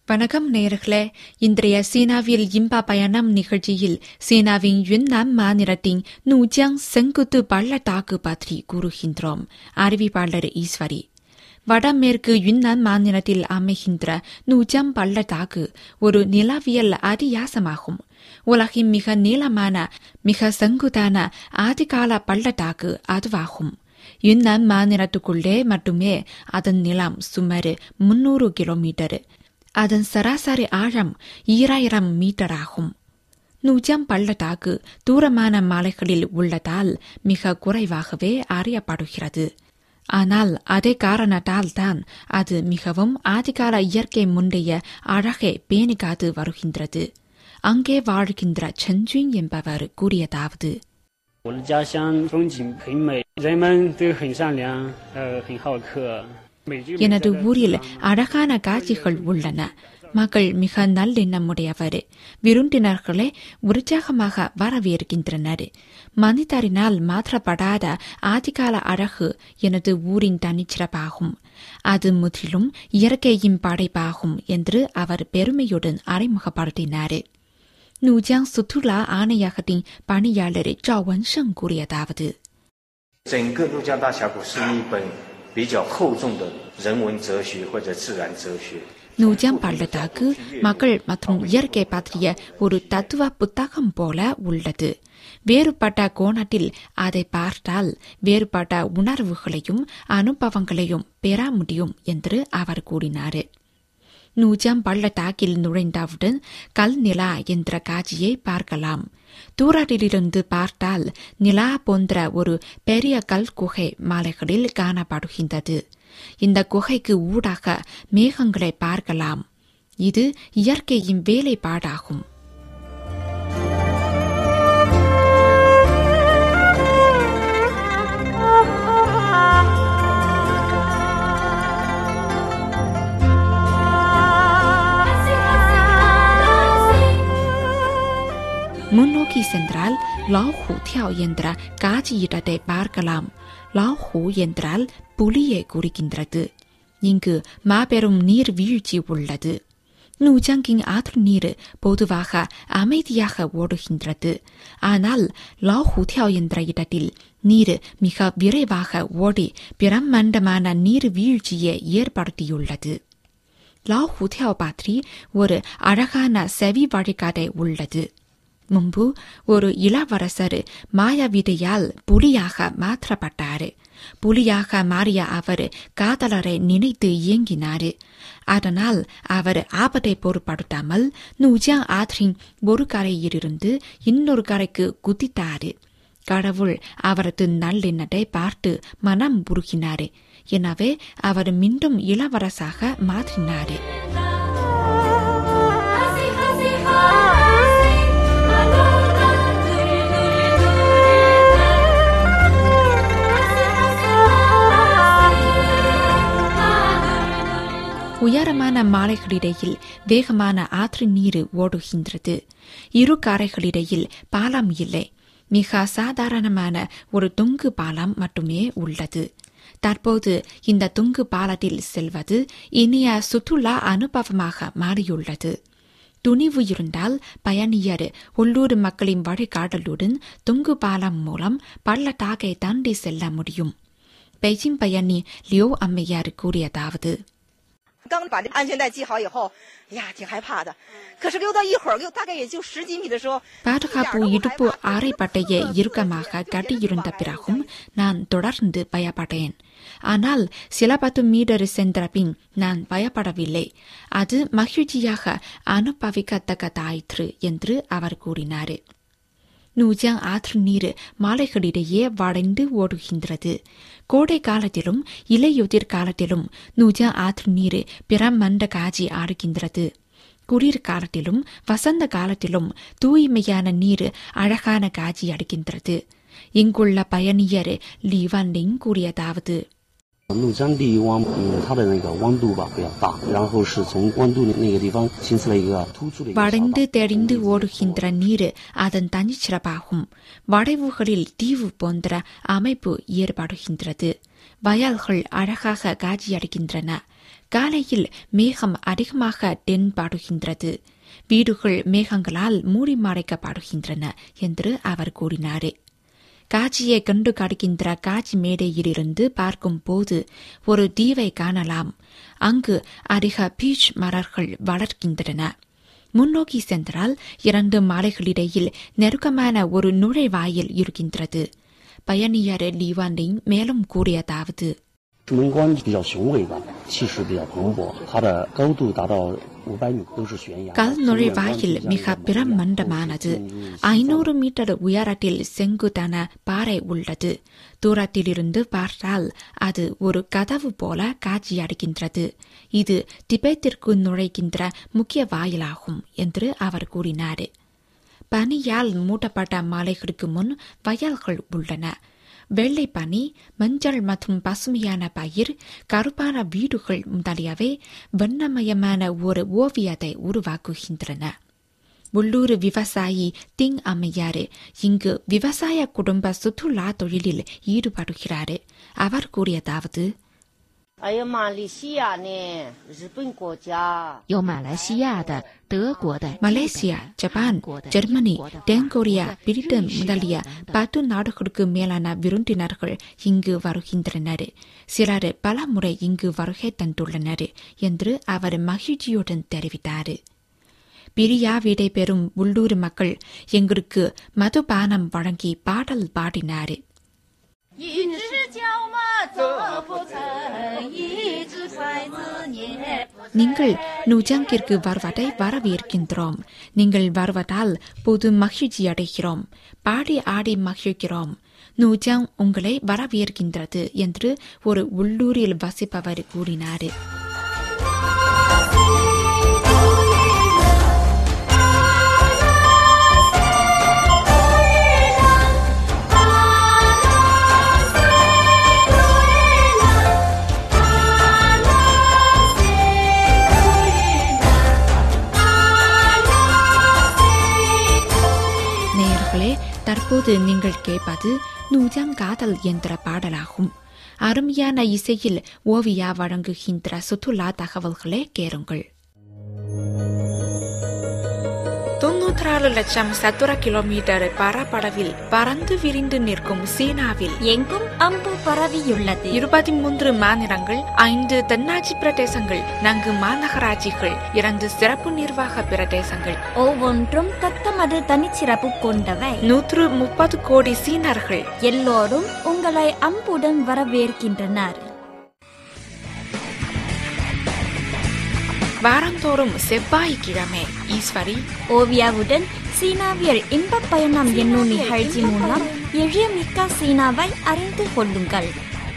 வணக்கம் நேயர்களே, இன்றைய சீனாவில் இன்பா பயணம் நிகழ்ச்சியில் சீனாவின் யுன்னான் மாநிலத்தின் நூஜியாங் செங்குத்து பள்ளத்தாக்கு பற்றி கூறுகின்றோம். அறிவிப்பாளர் ஈஸ்வரி. வடமேற்கு யுன்னான் மாநிலத்தில் அமைகின்ற நூஜியாங் பள்ளத்தாக்கு ஒரு நிலவியல் அதியாசமாகும். உலகின் மிக நீளமான மிக செங்குத்தான ஆதிகால பள்ளத்தாக்கு அதுவாகும். யுன்னான் மாநிலத்துக்குள்ளே மட்டுமே அதன் நிலம் சுமார் 300 கிலோமீட்டர். அதன் சராசரி ஆழம் 2000 மீட்டராகும். நூஜியாங் பள்ளத்தாக்கு தூரமான மலைகளில் உள்ளதால் மிக குறைவாகவே அறியப்படுகிறது. ஆனால் அதே காரணத்தால் தான் அது மிகவும் ஆதிகால இயற்கை முந்தைய அழகை பேணிக்காது வருகின்றது. அங்கே வாழ்கின்ற சென்ஜுன் என்பவர் கூறியதாவது: எனது ஊரில் அழகான காட்சிகள் உள்ளன. மக்கள் மிக நல்லெண்ணமுடையவர். விருந்தினர்களை உற்சாகமாக வரவேற்கின்றனர். மனிதரினால் மாற்றப்படாத ஆதிகால அழகு எனது ஊரின் தனிச்சிறப்பாகும். அது முற்றிலும் இயற்கையின் படைப்பாகும் என்று அவர் பெருமையுடன் அறிமுகப்படுத்தினார். நூஜியாங் சுற்றுலா ஆணையகத்தின் பணியாளர் ஜாவ் வன்ஷங் கூறியதாவது: நூஜியாங் பள்ளத்தாக்கு மக்கள் மற்றும் இயற்கை பற்றிய ஒரு தத்துவ புத்தகம் போல உள்ளது. வேறுபட்ட கோணத்தில் அதை பார்த்தால் வேறுபட்ட உணர்வுகளையும் அனுபவங்களையும் பெற முடியும் என்று அவர் கூறினார். நூஜியாங் பள்ளத்தாக்கில் நுழைந்தவுடன் கல் நிலா என்ற காட்சியை பார்க்கலாம். தூரத்திலிருந்து பார்த்தால் நிலா போன்ற ஒரு பெரிய கல் குகை மலைகளில் காணப்படுகின்றது. இந்த குகைக்கு ஊடாக மேகங்களை பார்க்கலாம். இது இயற்கையின் வேலைப்பாடாகும். முன்னோக்கி சென்றால் லாஹூ தியாவ் என்ற காட்சியிடத்தை பார்க்கலாம். லாஹூ என்றால் புலியை குறிக்கின்றது. இங்கு மாபெரும் நீர் வீழ்ச்சி உள்ளது. நூஜியாங்கின் ஆற்று நீர் பொதுவாக அமைதியாக ஓடுகின்றது. ஆனால் லாஹூ தியாவ் என்ற இடத்தில் நீர் மிக விரைவாக ஓடி பிரம்மாண்டமான நீர் வீழ்ச்சியை ஏற்படுத்தியுள்ளது. லாஹூ தியாவ் பற்றி ஒரு அழகான செவி வழிகாட்டை உள்ளது. முன்பு ஒரு இளவரசர் மாயாவிதையால் புலியாக மாற்றப்பட்டார். புலியாக மாறிய அவர் காதலரை நினைத்து இயங்கினார். அதனால் அவர் ஆபத்தை பொருட்படுத்தாமல் நூஜியாங் ஆற்றின் ஒரு கரையிலிருந்து இன்னொரு கரைக்கு குதித்தார். கடவுள் அவரது நல்லெண்ணத்தை பார்த்து மனம் உருகினார். எனவே அவர் மீண்டும் இளவரசாக மாற்றினார். உயரமான மலைகளிடையில் வேகமான ஆற்று நீர் ஓடுகின்றது. இரு கரைகளிடையில் பாலம் இல்லை. மிக சாதாரணமான ஒரு தொங்கு பாலம் மட்டுமே உள்ளது. தற்போது இந்த தொங்கு பாலத்தில் செல்வது இனிய சுற்றுலா அனுபவமாக மாறியுள்ளது. துணிவு இருந்தால் பயணியர் உள்ளூர் மக்களின் வழிகாட்டலுடன் தொங்கு பாலம் மூலம் பள்ளத்தாக்கை தாண்டி செல்ல முடியும். பெய்ஜிங் பயணி லியோ அம்மையார் கூறியதாவது: 刚把这安全带系好以后，呀，挺害怕的。可是溜到一会儿，大概也就10几米的时候， பாதுகாப்பு இடுப்பு அரைப்பட்டையை இறுக்கமாக கட்டியிருந்த பிறகும் நான் தொடர்ந்து பயப்பட்டேன். ஆனால் சில 10 மீட்டர் சென்ற பின் நான் பயப்படவில்லை. அது மகிழ்ச்சியாக அனுபவிக்கத்தக்கதாயிற்று என்று அவர் கூறினார். நூஜியாங் ஆற்று நீர் மலைகளிடையே வளைந்து ஓடுகின்றது. கோடை காலத்திலும் இலையுதிர் காலத்திலும் நூஜியாங் ஆற்று நீர் பிரம்மாண்ட காட்சி ஆடுகின்றது. குளிர்காலத்திலும் வசந்த காலத்திலும் தூய்மையான நீர் அழகான காட்சி அளிக்கின்றது. இங்குள்ள பயணியர் லீ வன்லிங் கூறியதாவது: 怒江地湾，它的那个弯度吧比较大，然后是从弯度那个地方形成了一个突出的一个。 வளைந்து தெரிந்து ஓடுகின்ற நீர் அதன் தனிச்சிறப்பாகும். வளைவுகளில் தீவு போன்ற அமைப்பு ஏற்படுகின்றது. வயல்கள் அழகாக காட்சியடைகின்றன. காலையில் மேகம் அதிகமாக தென்படுகின்றது. வீடுகள் மேகங்களால் மூடி மறைக்கப்படுகின்றன என்று அவர் கூறினார். காட்சியை கண்டு காடுகின்ற காட்சி மேடையிலிருந்து பார்க்கும் போது ஒரு தீவை காணலாம். அங்கு அதிக பீச் மரங்கள் வளர்க்கின்றன. முன்னோக்கி சென்றால் 2 மலைகளிடையில் நெருக்கமான ஒரு நுழைவாயில் இருக்கின்றது. பயணியர் லீவாண்டிங் மேலும் கூறியதாவது, 门关比较雄伟吧，气势比较磅礴，它的高度达到500米，都是悬崖。 கல் நுழைவாயில் மிக பிரம்மாண்டமானது. 500 மீட்டர் உயரத்தில் செங்குத்தான பாறை உள்ளது. தூரத்திலிருந்து பார்த்தால் அது ஒரு கதவு போல காட்சியடைகின்றது. இது திபெத்திற்கு நுழைகின்ற முக்கிய வாயிலாகும் என்று அவர் கூறினார். பனியால் மூட்டப்பட்ட மலைகளுக்கு முன் வயல்கள் உள்ளன. வெள்ளை பனி, மஞ்சள் மற்றும் பசுமையான பயிர், கருப்பான வீடுகள் முதலியவை வண்ணமயமான ஒரு ஓவியத்தை உருவாக்குகின்றன. உள்ளூர் விவசாயி திங் அம்மையார் இங்கு விவசாய குடும்ப சுற்றுலா தொழிலில் ஈடுபடுகிறார். அவர் கூறியதாவது, 有马来西亚的、德国的、 மலேசியா, ஜப்பான், ஜெர்மனி, தென்கொரியா, பிரிட்டன் முதலிய 10 நாடுகளுக்கு மேலான விருந்தினர்கள் இங்கு வருகின்றனர். சிலர் பல முறை இங்கு வருகை தந்துள்ளனர் என்று அவர் மகிழ்ச்சியுடன் தெரிவித்தார். பிரியா விடை பெறும் உள்ளூர் மக்கள் எங்களுக்கு மதுபானம் வழங்கி பாடல் பாடினார். நீங்கள் நூஜாங்கிற்கு வருவதை வரவேற்கின்றோம். நீங்கள் வருவதால் பொது மகிழ்ச்சி அடைகிறோம். பாடி ஆடி மகிழ்கிறோம். நூஜாங் உங்களை வரவேற்கின்றது என்று ஒரு உள்ளூரில் வசிப்பவர் கூறினார். தற்போது நீங்கள் கேட்பது நூஜாங் காதல் என்ற பாடலாகும். அருமையான இசையில் ஓவியா வழங்குகின்ற சுற்றுலா தகவல்களை கேளுங்கள். 94 லட்சம் சதுர கிலோமீட்டர் பரப்பளவில் பறந்து விரிந்து நிற்கும் சீனாவில் எங்கும் அம்பு பரவியுள்ளது. 23 மாநிலங்கள், 5 தென்னாட்சி பிரதேசங்கள், 4 மாநகராட்சிகள், 2 சிறப்பு நிர்வாக பிரதேசங்கள், ஒவ்வொன்றும் தத்தமது தனிச்சிறப்பு கொண்டவை. 130 கோடி சீனர்கள் எல்லோரும் உங்களை அம்புடன் வரவேற்கின்றனர். வாரந்தோறும் செவ்வாய்க்கிழமை ஈஸ்வரி ஓவியாவுடன் சீனாவியல் இன்பப் பயணம் என்னும் நிகழ்ச்சி மூலம் எளியமிக்க சீனாவை அறிந்து கொள்ளுங்கள்.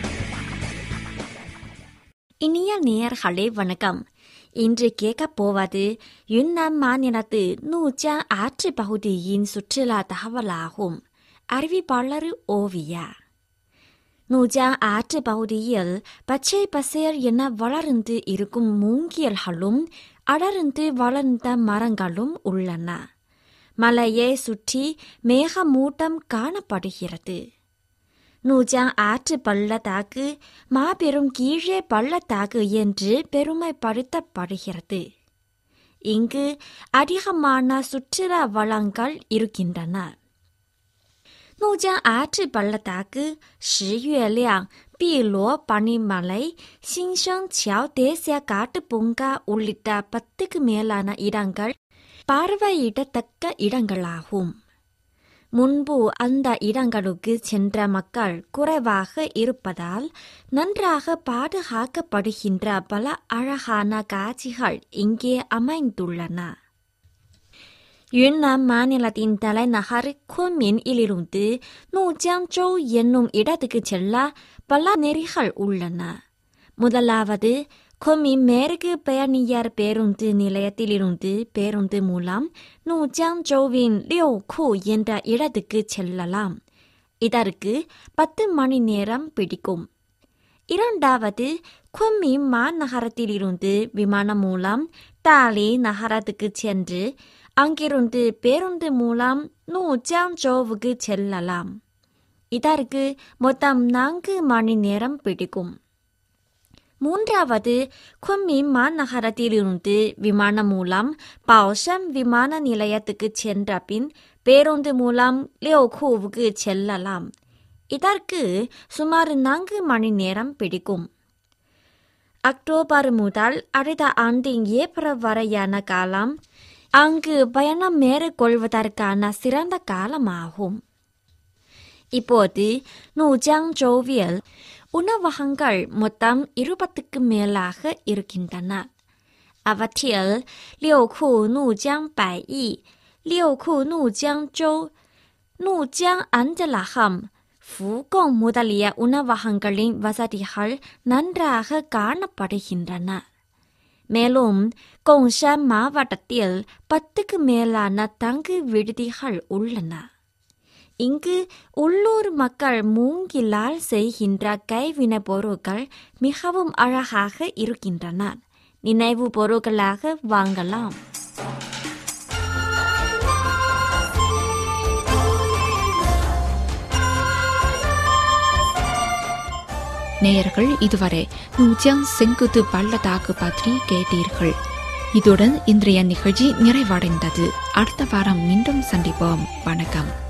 இனிய நேயர்களே வணக்கம். இன்று கேட்கப் போவது யுன்னான் மாநிலத்து நூஜாங் ஆற்று பகுதியின் சுற்றுலா தகவலாகும். அறிவிப்பாளர் ஓவியா. நூஜாங் ஆற்று பகுதியில் பச்சை பசேல் என வளர்ந்து இருக்கும் மூங்கில்களும் அடர்ந்து வளர்ந்த மரங்களும் உள்ளன. மலையை சுற்றி மேகமூட்டம் காணப்படுகிறது. நூஜாங் ஆற்று பள்ளத்தாக்கு மாபெரும் கீழே பள்ளத்தாக்கு என்று பெருமைப்படுத்தப்படுகிறது. இங்கு அதிகமான சுற்றுலா வளங்கள் இருக்கின்றன. 怒江阿智本了大哥10月亮碧罗巴尼马来新生桥底下嘎的崩嘎乌里达10க்கு மேலான இடங்கள் பார்வையிடத்தக்க இடங்களாகும். முன்பு அந்த இடங்களுக்கு சென்ற மக்கள் குறைவாக இருப்பதால் நன்றாக பாதுகாக்கப்படுகின்ற பல அழகான காட்சிகள் இங்கே அமைந்துள்ளன. யுன்னான் மாநிலத்தின் தலைநகர் குன்மினிலிருந்து நூஜியாங்ஜோ என்னும் இடத்துக்கு செல்ல பல நெறிகள் உள்ளன. முதலாவது குன்மின் மேற்கு பயணியர் பேருந்து நிலையத்திலிருந்து பேருந்து மூலம் நூஜியாங்ஜோவின் லியோகு என்ற இடத்துக்கு செல்லலாம். இதற்கு 10 மணி நேரம் பிடிக்கும். இரண்டாவது குன்மிங் மாநகரத்திலிருந்து விமானம் மூலம் டாலி நகரத்துக்கு சென்று அங்கிருந்து பேருந்து மூலம் நூஜியாங்ஜோவுக்கு செல்லலாம். இதற்கு மொத்தம் 4 மணி நேரம் பிடிக்கும். மூன்றாவது குன்மிங் மாநகரத்திலிருந்து விமானம் மூலம் பாஷம் விமான நிலையத்துக்கு சென்ற பின் பேருந்து மூலம் லியோகூவுக்கு செல்லலாம். இதற்கு சுமார் 4 மணி நேரம் பிடிக்கும். அக்டோபர் முதல் அடுத்த ஆண்டின் ஏப்ரல் வரையான காலம் அங்கு பயணம் மேற்கொள்வதற்கான சிறந்த காலமாகும். இப்போது நூஜியாங்ஜோவில் உணவகங்கள் மொத்தம் 20க்கு மேலாக இருக்கின்றன. அவற்றில் லியோகூ நூஜியாங் பையி, லியோகூ நூஜியாங்ஜோ, நூஜியாங் அஞ்சலகம், ஃபுகோங் முதலிய உணவகங்களின் வசதிகள் நன்றாக காணப்படுகின்றன. மேலும் கோங்ஷான் மாவட்டத்தில் 10க்கு மேலான தங்கு விடுதிகள் உள்ளன. இங்கு உள்ளூர் மக்கள் மூங்கிலால் செய்கின்ற கைவினை பொருட்கள் மிகவும் அழகாக இருக்கின்றன. நினைவு பொருட்களாக வாங்கலாம். நேயர்கள் இதுவரை நூஜியாங் செங்குத்து பள்ளத்தாக்கு பற்றி கேட்டீர்கள். இதுடன் இன்றைய நிகழ்ச்சி நிறைவடைந்தது. அடுத்த வாரம் மீண்டும் சந்திப்போம். வணக்கம்.